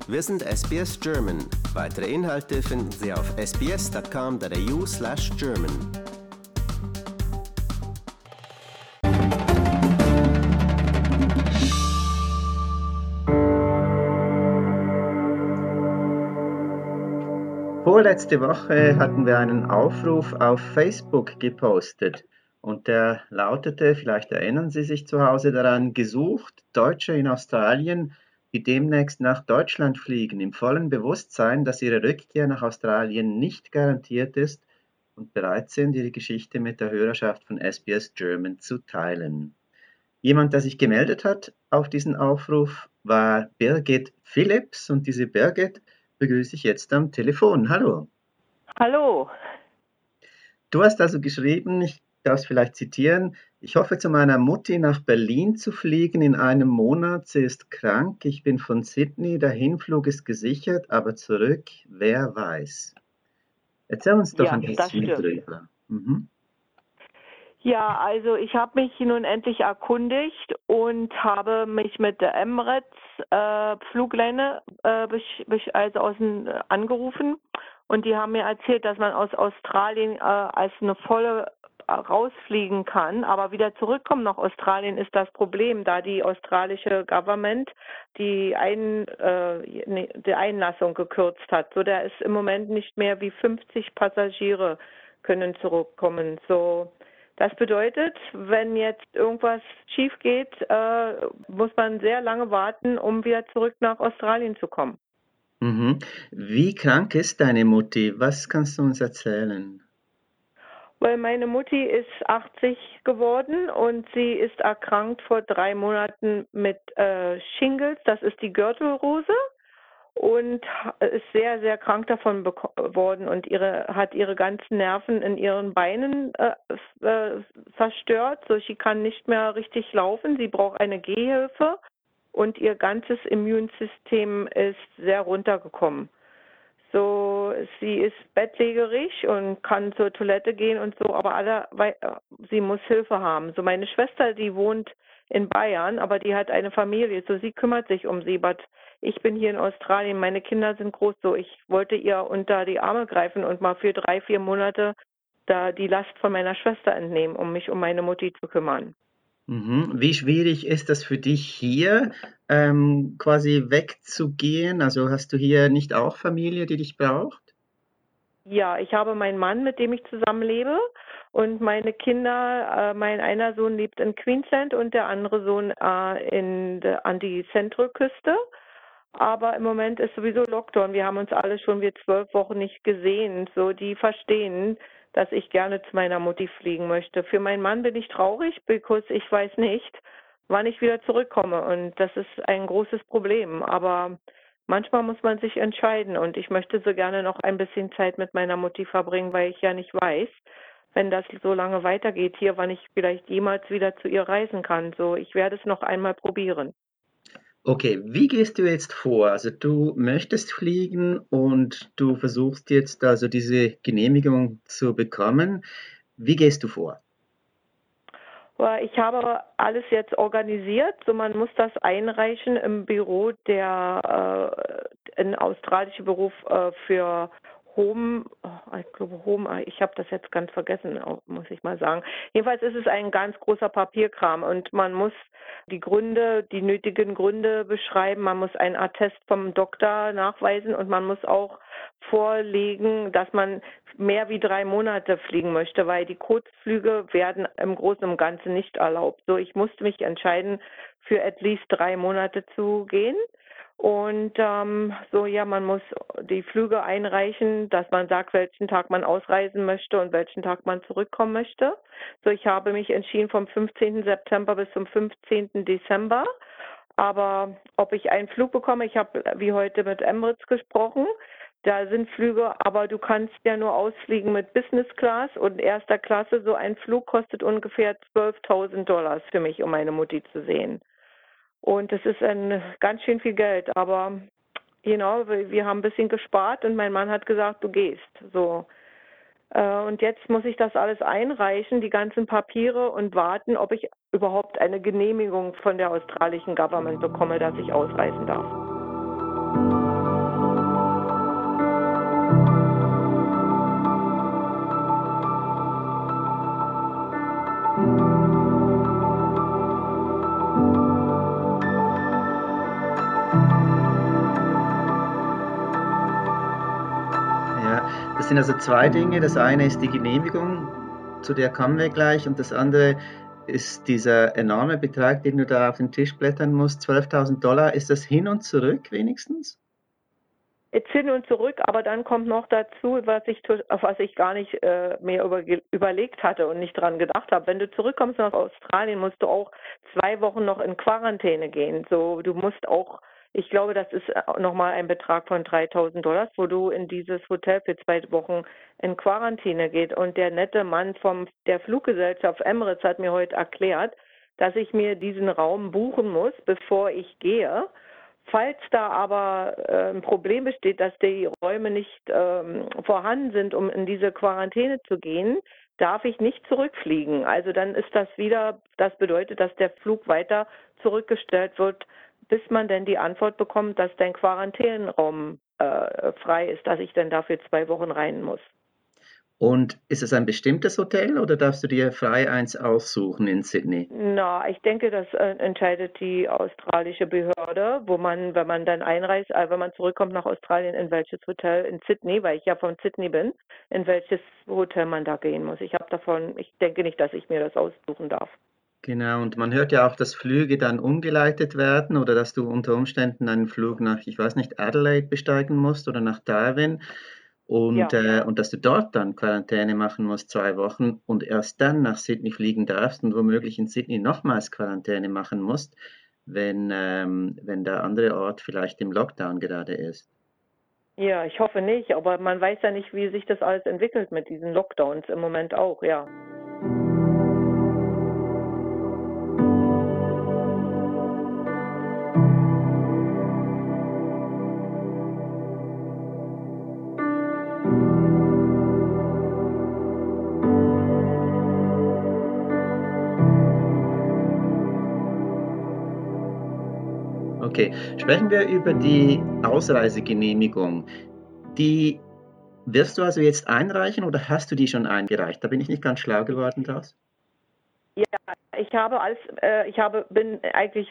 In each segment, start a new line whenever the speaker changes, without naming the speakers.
Wir sind SBS German. Weitere Inhalte finden Sie auf sbs.com.au/German.
Vorletzte Woche hatten wir einen Aufruf auf Facebook gepostet und der lautete, vielleicht erinnern Sie sich zu Hause daran, gesucht Deutsche in Australien, die demnächst nach Deutschland fliegen, im vollen Bewusstsein, dass ihre Rückkehr nach Australien nicht garantiert ist und bereit sind, ihre Geschichte mit der Hörerschaft von SBS German zu teilen. Jemand, der sich gemeldet hat auf diesen Aufruf, war Birgit Phillips und diese Birgit begrüße ich jetzt am Telefon. Hallo.
Hallo.
Du hast also geschrieben, ich darf es vielleicht zitieren, ich hoffe zu meiner Mutti nach Berlin zu fliegen in einem Monat. Sie ist krank, ich bin von Sydney, der Hinflug ist gesichert, aber zurück, wer weiß. Erzähl uns doch ein bisschen drüber.
Ja, also ich habe mich nun endlich erkundigt und habe mich mit der Emirates Fluglinie angerufen und die haben mir erzählt, dass man aus Australien als eine volle rausfliegen kann, aber wieder zurückkommen nach Australien ist das Problem, da die australische Government die Einlassung gekürzt hat. So, da ist im Moment nicht mehr wie 50 Passagiere können zurückkommen. So, das bedeutet, wenn jetzt irgendwas schief geht, muss man sehr lange warten, um wieder zurück nach Australien zu kommen.
Mhm. Wie krank ist deine Mutti? Was kannst du uns erzählen?
Weil meine Mutti ist 80 geworden und sie ist erkrankt vor 3 Monaten mit Shingles, das ist die Gürtelrose, und ist sehr, sehr krank davon geworden und hat ihre ganzen Nerven in ihren Beinen zerstört. So, sie kann nicht mehr richtig laufen, sie braucht eine Gehhilfe und ihr ganzes Immunsystem ist sehr runtergekommen. So, sie ist bettlägerig und kann zur Toilette gehen und so, aber sie muss Hilfe haben. So, meine Schwester, die wohnt in Bayern, aber die hat eine Familie, so sie kümmert sich um sie. Aber ich bin hier in Australien, meine Kinder sind groß, so ich wollte ihr unter die Arme greifen und mal für 3, 4 Monate da die Last von meiner Schwester entnehmen, um mich um meine Mutti zu kümmern.
Wie schwierig ist das für dich hier, quasi wegzugehen? Also hast du hier nicht auch Familie, die dich braucht?
Ja, ich habe meinen Mann, mit dem ich zusammenlebe, und meine Kinder. Mein einer Sohn lebt in Queensland und der andere Sohn an die Zentralküste. Aber im Moment ist sowieso Lockdown. Wir haben uns alle schon 12 Wochen nicht gesehen. So, die verstehen, dass ich gerne zu meiner Mutti fliegen möchte. Für meinen Mann bin ich traurig, because ich weiß nicht, wann ich wieder zurückkomme. Und das ist ein großes Problem. Aber manchmal muss man sich entscheiden und ich möchte so gerne noch ein bisschen Zeit mit meiner Mutti verbringen, weil ich ja nicht weiß, wenn das so lange weitergeht hier, wann ich vielleicht jemals wieder zu ihr reisen kann. So, ich werde es noch einmal probieren.
Okay, wie gehst du jetzt vor? Also du möchtest fliegen und du versuchst jetzt also diese Genehmigung zu bekommen. Wie gehst du vor?
Ich habe alles jetzt organisiert, so man muss das einreichen im Büro ein australisches Büro für Home, ich glaube Home, ich habe das jetzt ganz vergessen, muss ich mal sagen. Jedenfalls ist es ein ganz großer Papierkram und man muss die nötigen Gründe beschreiben, man muss einen Attest vom Doktor nachweisen und man muss auch vorlegen, dass man mehr wie 3 Monate fliegen möchte, weil die Kurzflüge werden im Großen und Ganzen nicht erlaubt. So, ich musste mich entscheiden, für at least 3 Monate zu gehen. Und man muss die Flüge einreichen, dass man sagt, welchen Tag man ausreisen möchte und welchen Tag man zurückkommen möchte. So, ich habe mich entschieden vom 15. September bis zum 15. Dezember. Aber ob ich einen Flug bekomme, ich habe wie heute mit Emirates gesprochen, da sind Flüge, aber du kannst ja nur ausfliegen mit Business Class und erster Klasse. So ein Flug kostet ungefähr $12.000 für mich, um meine Mutti zu sehen. Und das ist ganz schön viel Geld, aber wir haben ein bisschen gespart und mein Mann hat gesagt, du gehst. So. Und jetzt muss ich das alles einreichen, die ganzen Papiere und warten, ob ich überhaupt eine Genehmigung von der australischen Government bekomme, dass ich ausreisen darf.
Ja, das sind also zwei Dinge. Das eine ist die Genehmigung, zu der kommen wir gleich, und das andere ist dieser enorme Betrag, den du da auf den Tisch blättern musst, 12.000 Dollar. Ist das hin und zurück wenigstens?
Jetzt hin und zurück, aber dann kommt noch dazu, auf was ich gar nicht mehr überlegt hatte und nicht dran gedacht habe. Wenn du zurückkommst nach Australien, musst du auch 2 Wochen noch in Quarantäne gehen. So, du musst auch, ich glaube, das ist nochmal ein Betrag von 3.000 Dollar, wo du in dieses Hotel für 2 Wochen in Quarantäne geht. Und der nette Mann der Fluggesellschaft Emirates hat mir heute erklärt, dass ich mir diesen Raum buchen muss, bevor ich gehe. Falls da aber ein Problem besteht, dass die Räume nicht vorhanden sind, um in diese Quarantäne zu gehen, darf ich nicht zurückfliegen. Also dann ist das bedeutet, dass der Flug weiter zurückgestellt wird, bis man dann die Antwort bekommt, dass dein Quarantäneraum frei ist, dass ich dann dafür 2 Wochen rein muss.
Und ist es ein bestimmtes Hotel oder darfst du dir frei eins aussuchen in Sydney?
Na, ich denke, das entscheidet die australische Behörde, wo man, wenn man dann einreist, wenn man zurückkommt nach Australien, in welches Hotel in Sydney, weil ich ja von Sydney bin, in welches Hotel man da gehen muss. Ich denke nicht, dass ich mir das aussuchen darf.
Genau, und man hört ja auch, dass Flüge dann umgeleitet werden oder dass du unter Umständen einen Flug nach, ich weiß nicht, Adelaide besteigen musst oder nach Darwin
Ja.
und dass du dort dann Quarantäne machen musst, 2 Wochen und erst dann nach Sydney fliegen darfst und womöglich in Sydney nochmals Quarantäne machen musst, wenn der andere Ort vielleicht im Lockdown gerade ist.
Ja, ich hoffe nicht, aber man weiß ja nicht, wie sich das alles entwickelt mit diesen Lockdowns im Moment auch, ja.
Okay, sprechen wir über die Ausreisegenehmigung. Die wirst du also jetzt einreichen oder hast du die schon eingereicht? Da bin ich nicht ganz schlau geworden draus.
Ja, bin eigentlich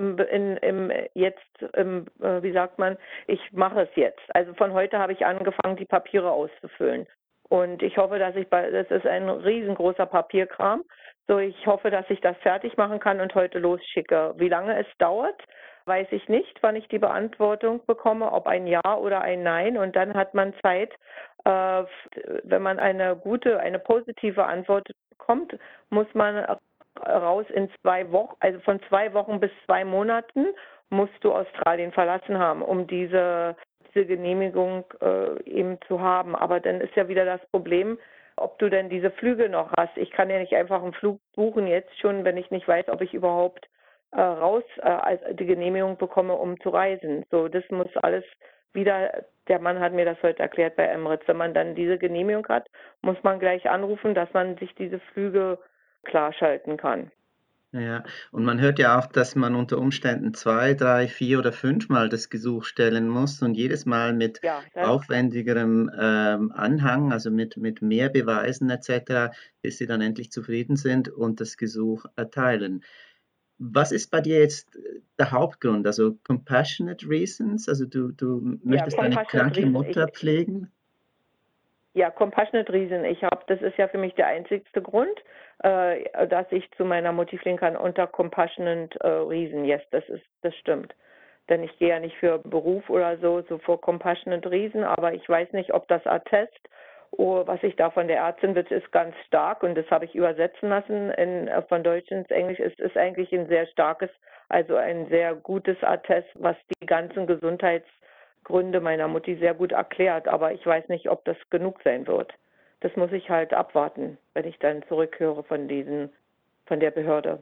wie sagt man, ich mache es jetzt. Also von heute habe ich angefangen, die Papiere auszufüllen. Und ich hoffe, das ist ein riesengroßer Papierkram. So, ich hoffe, dass ich das fertig machen kann und heute losschicke. Wie lange es dauert, weiß ich nicht, wann ich die Beantwortung bekomme, ob ein Ja oder ein Nein. Und dann hat man Zeit, wenn man eine positive Antwort bekommt, muss man raus in 2 Wochen, also von 2 Wochen bis 2 Monaten musst du Australien verlassen haben, um diese Genehmigung eben zu haben. Aber dann ist ja wieder das Problem, ob du denn diese Flüge noch hast. Ich kann ja nicht einfach einen Flug buchen jetzt schon, wenn ich nicht weiß, ob ich überhaupt die Genehmigung bekomme, um zu reisen. So, das muss alles wieder, der Mann hat mir das heute erklärt bei Emirates, wenn man dann diese Genehmigung hat, muss man gleich anrufen, dass man sich diese Flüge klarschalten kann.
Ja, und man hört ja auch, dass man unter Umständen 2, 3, 4 oder 5-mal das Gesuch stellen muss und jedes Mal mit
Ja,
aufwendigerem Anhang, also mit mehr Beweisen etc., bis sie dann endlich zufrieden sind und das Gesuch erteilen. Was ist bei dir jetzt der Hauptgrund? Also compassionate reasons? Also du
ja,
möchtest eine
Compassionate
kranke
Reason.
Mutter pflegen?
Ja, Compassionate Reason. Das ist ja für mich der einzigste Grund, dass ich zu meiner Mutti fliegen kann unter Compassionate Reason. Yes, das stimmt. Denn ich gehe ja nicht für Beruf oder so vor Compassionate Reason, aber ich weiß nicht, ob das Attest, was ich da von der Ärztin wird, ist ganz stark und das habe ich übersetzen lassen von Deutsch ins Englisch. Es ist eigentlich ein sehr starkes, also ein sehr gutes Attest, was die ganzen Gesundheitsgründe meiner Mutti sehr gut erklärt, aber ich weiß nicht, ob das genug sein wird. Das muss ich halt abwarten, wenn ich dann zurückhöre von der Behörde.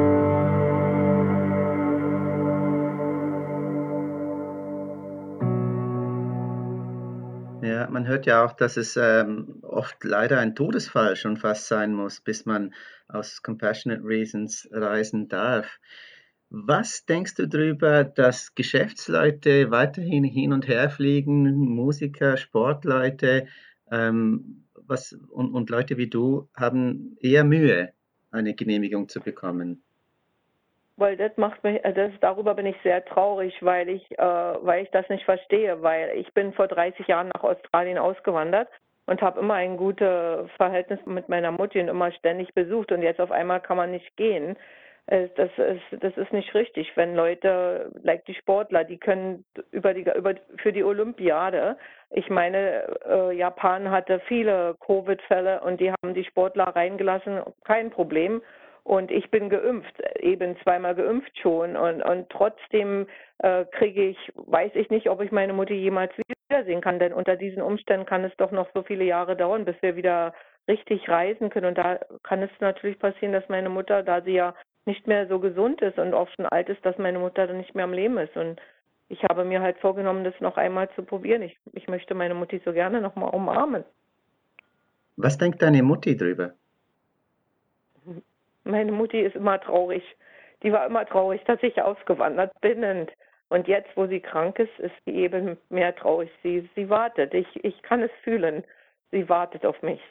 Ja, man hört ja auch, dass es oft leider ein Todesfall schon fast sein muss, bis man aus Compassionate Reasons reisen darf. Was denkst du darüber, dass Geschäftsleute weiterhin hin und her fliegen, Musiker, Sportleute, und Leute wie du haben eher Mühe, eine Genehmigung zu bekommen?
weil das macht mich, darüber bin ich sehr traurig, weil ich das nicht verstehe, weil ich bin vor 30 Jahren nach Australien ausgewandert und habe immer ein gutes Verhältnis mit meiner Mutti und immer ständig besucht und jetzt auf einmal kann man nicht gehen. Das ist nicht richtig, wenn Leute, like die Sportler, die können für die Olympiade. Ich meine, Japan hatte viele Covid-Fälle und die haben die Sportler reingelassen, kein Problem. Und ich bin geimpft, eben zweimal geimpft schon. Und trotzdem weiß ich nicht, ob ich meine Mutti jemals wiedersehen kann. Denn unter diesen Umständen kann es doch noch so viele Jahre dauern, bis wir wieder richtig reisen können. Und da kann es natürlich passieren, dass meine Mutter, da sie ja nicht mehr so gesund ist und auch schon alt ist, dass meine Mutter dann nicht mehr am Leben ist. Und ich habe mir halt vorgenommen, das noch einmal zu probieren. Ich möchte meine Mutti so gerne noch mal umarmen.
Was denkt deine Mutti drüber?
Meine Mutti ist immer traurig. Die war immer traurig, dass ich ausgewandert bin. Und jetzt, wo sie krank ist, ist sie eben mehr traurig. Sie wartet. Ich kann es fühlen. Sie wartet auf mich.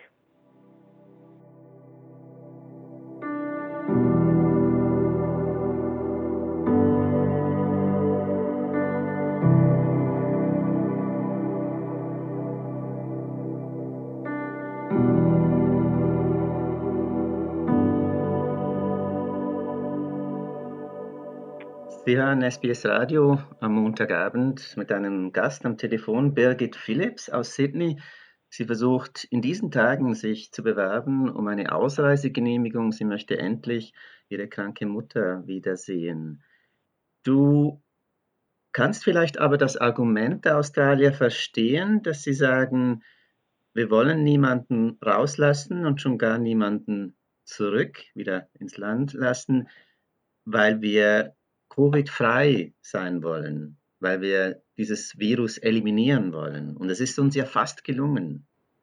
Sie hören SBS Radio am Montagabend mit einem Gast am Telefon, Birgit Phillips aus Sydney. Sie versucht in diesen Tagen, sich zu bewerben um eine Ausreisegenehmigung. Sie möchte endlich ihre kranke Mutter wiedersehen. Du kannst vielleicht aber das Argument der Australier verstehen, dass sie sagen, wir wollen niemanden rauslassen und schon gar niemanden zurück wieder ins Land lassen, weil wir Covid-frei sein wollen, weil wir dieses Virus eliminieren wollen. Und es ist uns ja fast gelungen.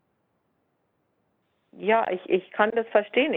Ja, ich kann das verstehen.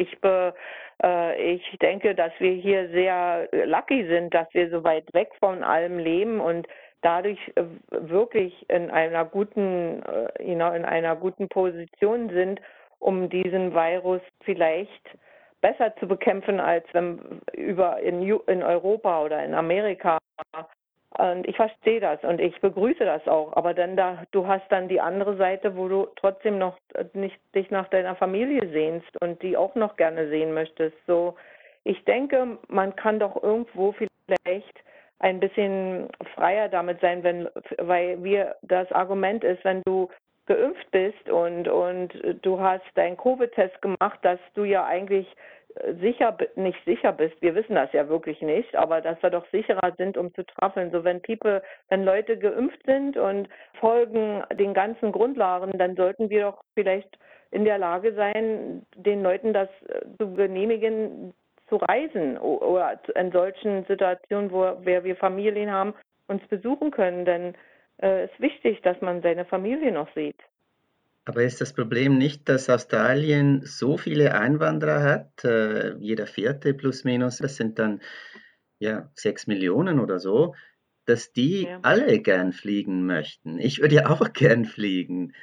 Ich denke, dass wir hier sehr lucky sind, dass wir so weit weg von allem leben und dadurch wirklich in einer guten Position sind, um diesen Virus vielleicht besser zu bekämpfen als wenn in Europa oder in Amerika. Und ich verstehe das und ich begrüße das auch. Aber du hast dann die andere Seite, wo du trotzdem noch nicht dich nach deiner Familie sehnst und die auch noch gerne sehen möchtest. So, ich denke, man kann doch irgendwo vielleicht ein bisschen freier damit sein, weil das Argument ist, wenn du geimpft bist und du hast deinen Covid-Test gemacht, dass du ja eigentlich nicht sicher bist, wir wissen das ja wirklich nicht, aber dass wir doch sicherer sind, um zu traffeln. So wenn Leute geimpft sind und folgen den ganzen Grundlagen, dann sollten wir doch vielleicht in der Lage sein, den Leuten das zu genehmigen, zu reisen oder in solchen Situationen, wo wir Familien haben, uns besuchen können, denn es ist wichtig, dass man seine Familie noch sieht.
Aber ist das Problem nicht, dass Australien so viele Einwanderer hat? Jeder vierte plus minus, das sind dann 6 Millionen oder so, dass die alle gern fliegen möchten. Ich würde ja auch gern fliegen.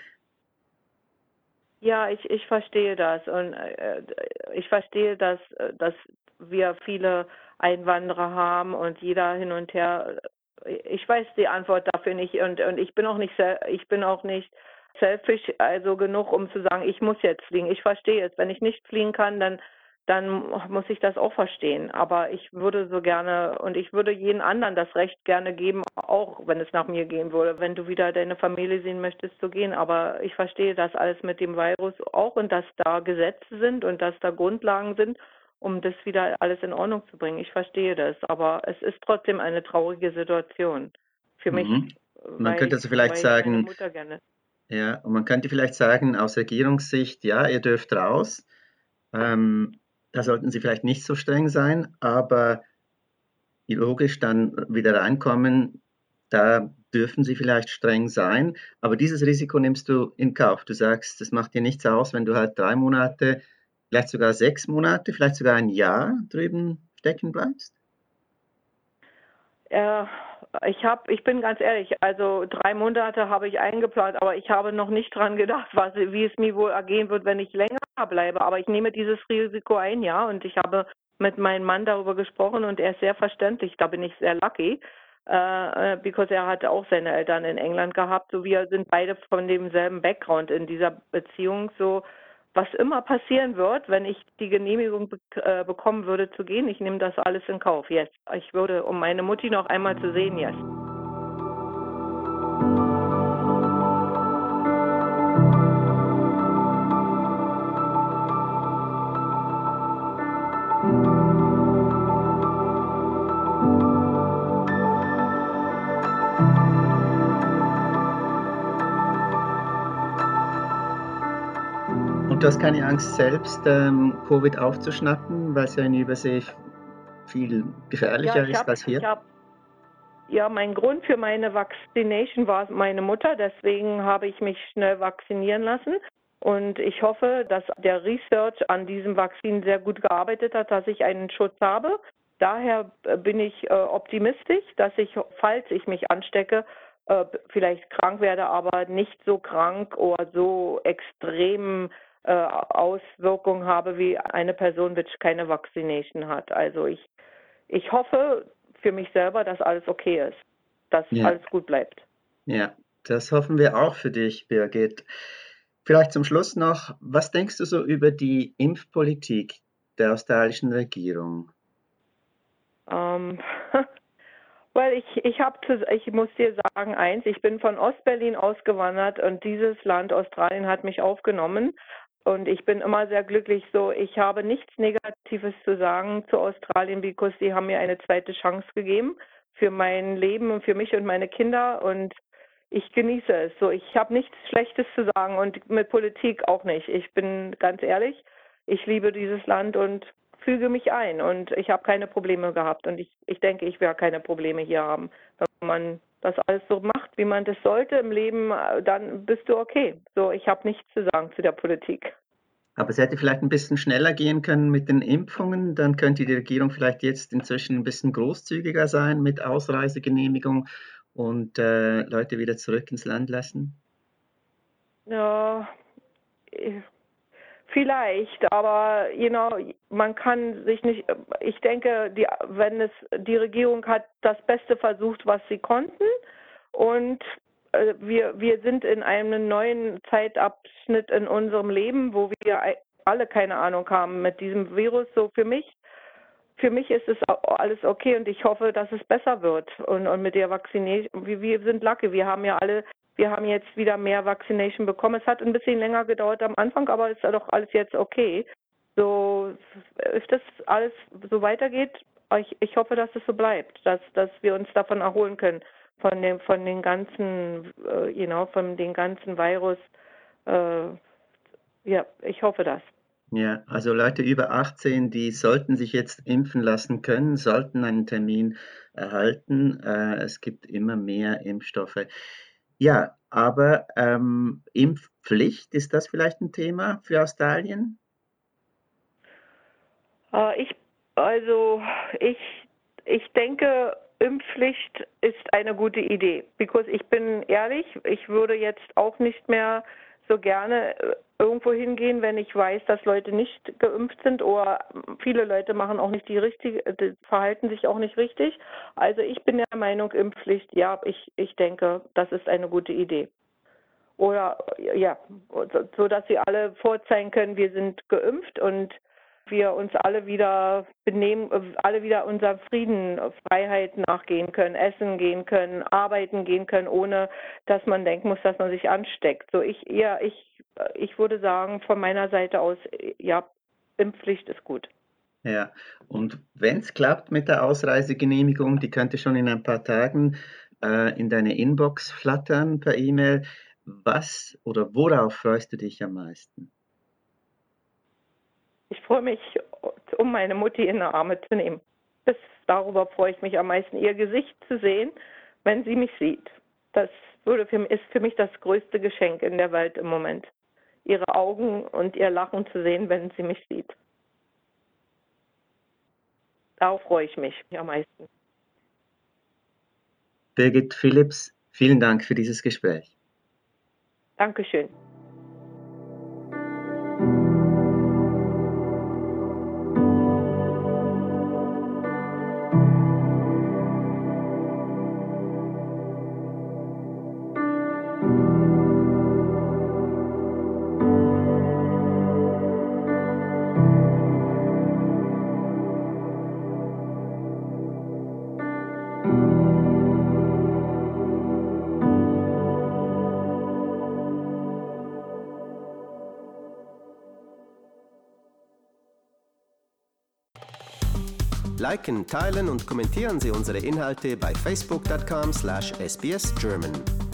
Ja, ich verstehe das und ich verstehe, dass wir viele Einwanderer haben und jeder hin und her. Ich weiß die Antwort dafür nicht und ich bin auch nicht selfish also genug, um zu sagen, ich muss jetzt fliegen. Ich verstehe es. Wenn ich nicht fliegen kann, dann muss ich das auch verstehen. Aber ich würde so gerne und ich würde jeden anderen das Recht gerne geben, auch wenn es nach mir gehen würde, wenn du wieder deine Familie sehen möchtest, zu gehen. Aber ich verstehe das alles mit dem Virus auch und dass da Gesetze sind und dass da Grundlagen sind, um das wieder alles in Ordnung zu bringen. Ich verstehe das. Aber es ist trotzdem eine traurige Situation für mich.
Man könnte also vielleicht sagen,
meine Mutter gerne.
Ja, und man könnte vielleicht sagen, aus Regierungssicht, ja, ihr dürft raus. Da sollten sie vielleicht nicht so streng sein, aber logisch dann wieder reinkommen, da dürfen sie vielleicht streng sein. Aber dieses Risiko nimmst du in Kauf. Du sagst, das macht dir nichts aus, wenn du halt 3 Monate, vielleicht sogar 6 Monate, vielleicht sogar ein Jahr drüben stecken bleibst.
Ich bin ganz ehrlich, also 3 Monate habe ich eingeplant, aber ich habe noch nicht dran gedacht, wie es mir wohl ergehen wird, wenn ich länger bleibe. Aber ich nehme dieses Risiko ein, ja, und ich habe mit meinem Mann darüber gesprochen und er ist sehr verständlich. Da bin ich sehr lucky, because er hatte auch seine Eltern in England gehabt. So, wir sind beide von demselben Background in dieser Beziehung. So, was immer passieren wird, wenn ich die Genehmigung bekommen würde zu gehen, ich nehme das alles in Kauf. Yes, ich würde, um meine Mutti noch einmal zu sehen, yes.
Und du hast keine Angst, selbst Covid aufzuschnappen, weil es ja in Übersee viel gefährlicher ist als hier?
Ja, mein Grund für meine Vaccination war meine Mutter, deswegen habe ich mich schnell vaccinieren lassen. Und ich hoffe, dass der Research an diesem Vakzin sehr gut gearbeitet hat, dass ich einen Schutz habe. Daher bin ich optimistisch, dass ich, falls ich mich anstecke, vielleicht krank werde, aber nicht so krank oder so extrem Auswirkungen habe wie eine Person, die keine Vaccination hat. Also ich hoffe für mich selber, dass alles okay ist, dass
Ja,
alles gut bleibt.
ja, das hoffen wir auch für dich, Birgit. Vielleicht zum Schluss noch, was denkst du so über die Impfpolitik der australischen Regierung?
Ähm, weil ich muss dir sagen, eins, ich bin von Ostberlin ausgewandert und dieses Land, Australien, hat mich aufgenommen. Und ich bin immer sehr glücklich so. Ich habe nichts Negatives zu sagen zu Australien, because sie haben mir eine zweite Chance gegeben für mein Leben und für mich und meine Kinder. Und ich genieße es so. Ich habe nichts Schlechtes zu sagen und mit Politik auch nicht. Ich bin ganz ehrlich, ich liebe dieses Land und füge mich ein und ich habe keine Probleme gehabt und ich denke, ich werde keine Probleme hier haben. Wenn man das alles so macht, wie man das sollte im Leben, dann bist du okay. So, ich habe nichts zu sagen zu der Politik.
Aber es hätte vielleicht ein bisschen schneller gehen können mit den Impfungen, dann könnte die Regierung vielleicht jetzt inzwischen ein bisschen großzügiger sein mit Ausreisegenehmigung und Leute wieder zurück ins Land lassen.
Ja, vielleicht, aber man kann sich nicht, ich denke, die Regierung hat das Beste versucht, was sie konnten und wir sind in einem neuen Zeitabschnitt in unserem Leben, wo wir alle keine Ahnung haben mit diesem Virus. So für mich ist es alles okay und ich hoffe, dass es besser wird. Und mit der Vaccination, wir sind lucky, wir haben jetzt wieder mehr Vaccination bekommen. Es hat ein bisschen länger gedauert am Anfang, aber ist doch alles jetzt okay. So, ist das alles so weitergeht, ich hoffe, dass es so bleibt, dass wir uns davon erholen können, von den ganzen, von den ganzen Virus. Äh, ja, ich hoffe das.
Ja, also Leute über 18, die sollten sich jetzt impfen lassen können, sollten einen Termin erhalten. Es gibt immer mehr Impfstoffe. Ja, aber Impfpflicht, ist das vielleicht ein Thema für Australien?
Äh, ich, also, ich, ich denke, Impfpflicht ist eine gute Idee. Because ich bin ehrlich, ich würde jetzt auch nicht mehr so gerne irgendwo hingehen, wenn ich weiß, dass Leute nicht geimpft sind oder viele Leute machen auch nicht verhalten sich auch nicht richtig. Also ich bin der Meinung, Impfpflicht, ja, ich denke, das ist eine gute Idee. Oder ja, so dass sie alle vorzeigen können, wir sind geimpft und wir uns alle wieder benehmen, alle wieder unserer Frieden, Freiheit nachgehen können, essen gehen können, arbeiten gehen können, ohne dass man denken muss, dass man sich ansteckt. So ich würde sagen, von meiner Seite aus, ja, Impfpflicht ist gut.
Ja, und wenn es klappt mit der Ausreisegenehmigung, die könnte schon in ein paar Tagen in deine Inbox flattern per E-Mail. Was oder worauf freust du dich am meisten?
Ich freue mich, um meine Mutti in die Arme zu nehmen. Darüber freue ich mich am meisten, ihr Gesicht zu sehen, wenn sie mich sieht. Das ist für mich das größte Geschenk in der Welt im Moment. Ihre Augen und ihr Lachen zu sehen, wenn sie mich sieht. Darauf freue ich mich am meisten.
Birgit Philipps, vielen Dank für dieses Gespräch.
Dankeschön.
Liken, teilen und kommentieren Sie unsere Inhalte bei facebook.com/sbsgerman.